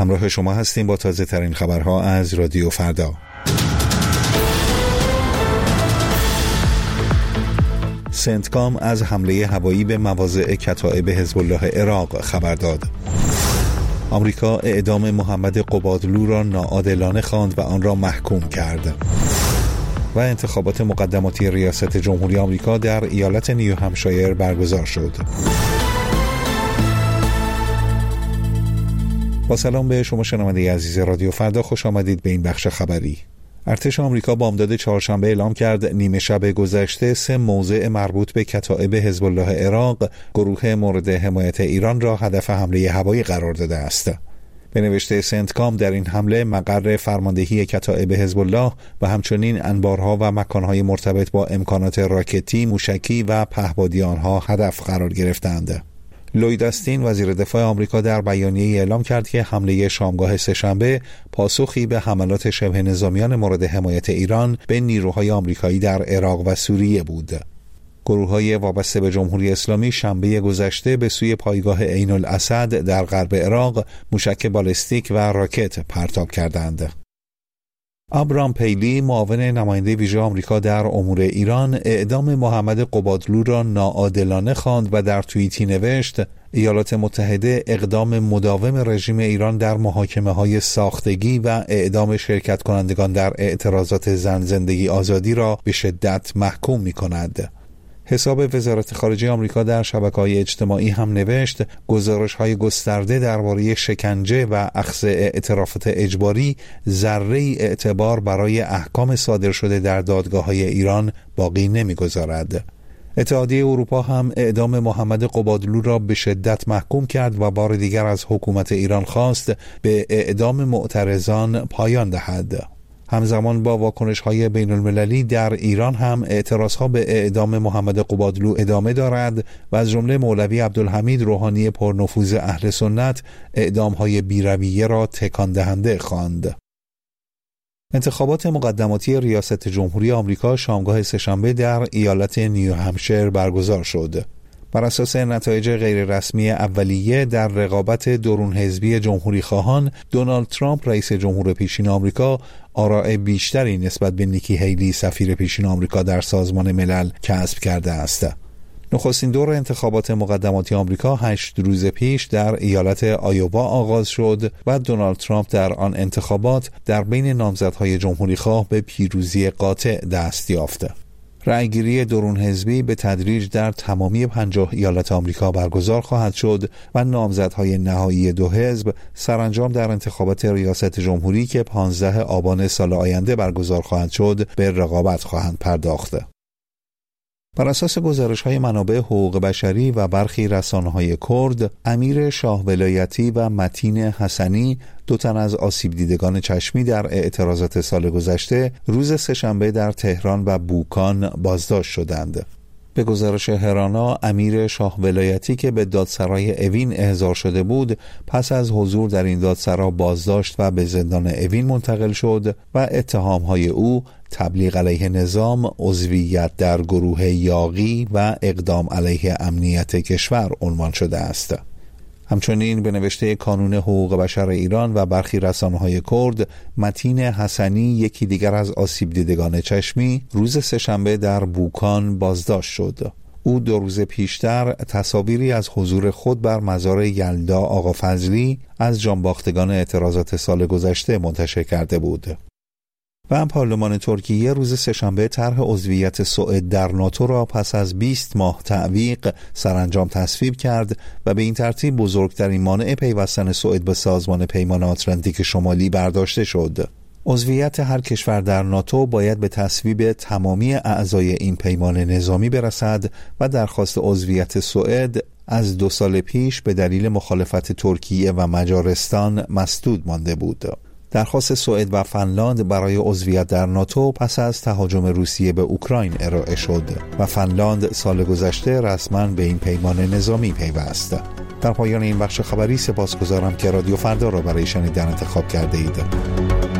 همراه شما هستیم با تازه ترین خبرها از رادیو فردا. سنتکام از حمله هوایی به مواضع کتائب حزب الله عراق خبر داد. آمریکا اعدام محمد قبادلو را ناعادلانه خواند و آن را محکوم کرد. و انتخابات مقدماتی ریاست جمهوری آمریکا در ایالت نیوهمشایر برگزار شد. با سلام به شما شنونده عزیز رادیو فردا، خوش آمدید به این بخش خبری. ارتش آمریکا بامداد چهارشنبه اعلام کرد نیمه شب گذشته 3 موضع مربوط به کتائب حزب الله عراق، گروه مورد حمایت ایران را هدف حمله هوایی قرار داده است. به نوشته سنتکام در این حمله مقر فرماندهی کتائب حزب الله و همچنین انبارها و مکانهای مرتبط با امکانات راکتی، موشکی و پهپادی آنها هدف قرار گرفتند. لوید استین وزیر دفاع آمریکا در بیانیه‌ای اعلام کرد که حمله شامگاه سه‌شنبه پاسخی به حملات شبه نظامیان مورد حمایت ایران به نیروهای آمریکایی در عراق و سوریه بود. گروه‌های وابسته به جمهوری اسلامی شنبه گذشته به سوی پایگاه عین الاسد در غرب عراق موشک بالستیک و راکت پرتاب کردند. ابرام پیلی معاون نماینده ویژه آمریکا در امور ایران اعدام محمد قبادلو را ناعادلانه خواند و در توییتی نوشت ایالات متحده اقدام مداوم رژیم ایران در محاکمه‌های ساختگی و اعدام شرکت کنندگان در اعتراضات زن زندگی آزادی را به شدت محکوم می‌کند. حساب وزارت خارجه آمریکا در شبکه‌های اجتماعی هم نوشت گزارش‌های گسترده درباره شکنجه و اخذ اعترافات اجباری ذره‌ای اعتبار برای احکام صادر شده در دادگاه‌های ایران باقی نمی‌گذارد. اتحادیه اروپا هم اعدام محمد قبادلو را به شدت محکوم کرد و بار دیگر از حکومت ایران خواست به اعدام معترضان پایان دهد. همزمان با واکنش‌های بین‌المللی در ایران هم اعتراضها به اعدام محمد قبادلو ادامه دارد و از جمله مولوی عبدالحمید روحانی پرنفوذ اهل سنت اعدام‌های بی‌رویه را تکان دهنده خواند. انتخابات مقدماتی ریاست جمهوری آمریکا شامگاه سه‌شنبه در ایالت نیوهمشایر برگزار شد. بر اساس نتایج غیررسمی اولیه در رقابت درون حزبی جمهوری خواهان، دونالد ترامپ رئیس جمهور پیشین آمریکا آراء بیشتری نسبت به نیکی هیلی سفیر پیشین آمریکا در سازمان ملل کسب کرده است. نخستین دور انتخابات مقدماتی آمریکا 8 روز پیش در ایالت آیووا آغاز شد و دونالد ترامپ در آن انتخابات در بین نامزدهای جمهوری خواه به پیروزی قاطع دست یافت. رأیگیری درون حزبی به تدریج در تمامی 50 ایالت آمریکا برگزار خواهد شد و نامزدهای نهایی 2 حزب سرانجام در انتخابات ریاست جمهوری که 15 آبان سال آینده برگزار خواهد شد به رقابت خواهند پرداخت. بر اساس گزارش‌های منابع حقوق بشری و برخی رسانه‌های کرد، امیر شاه ولایتی و متین حسنی، 2 تن از آسیب دیدگان چشمی در اعتراضات سال گذشته، روز سه‌شنبه در تهران و بوکان بازداشت شدند. به گزارش هرانا، امیر شاه ولایتی که به دادسرای اوین احضار شده بود، پس از حضور در این دادسرا بازداشت و به زندان اوین منتقل شد و اتهام‌های او تبلیغ علیه نظام، عضویت در گروه یاغی و اقدام علیه امنیت کشور عنوان شده است. همچنین به نوشته کانون حقوق بشر ایران و برخی رسانه‌های کرد، متین حسنی، یکی دیگر از آسیب دیدگان چشمی، روز سه‌شنبه در بوکان بازداشت شد. او 2 روز پیشتر تصاویری از حضور خود بر مزار یلدا آقا فضلی از جانباختگان اعتراضات سال گذشته منتشر کرده بود. و پارلمان ترکیه روز سه‌شنبه طرح عضویت سوئد در ناتو را پس از 20 ماه تعویق سرانجام تصویب کرد و به این ترتیب بزرگترین مانع پیوستن سوئد به سازمان پیمان آتلانتیک شمالی برداشته شد. عضویت هر کشور در ناتو باید به تصویب تمامی اعضای این پیمان نظامی برسد و درخواست عضویت سوئد از 2 سال پیش به دلیل مخالفت ترکیه و مجارستان مسدود مانده بود. درخواست سوئد و فنلاند برای عضویت در ناتو پس از تهاجم روسیه به اوکراین ارائه شد و فنلاند سال گذشته رسما به این پیمان نظامی پیوست. در پایان این بخش خبری سپاسگزارم که رادیو فردا را برای شنیدن انتخاب کرده اید.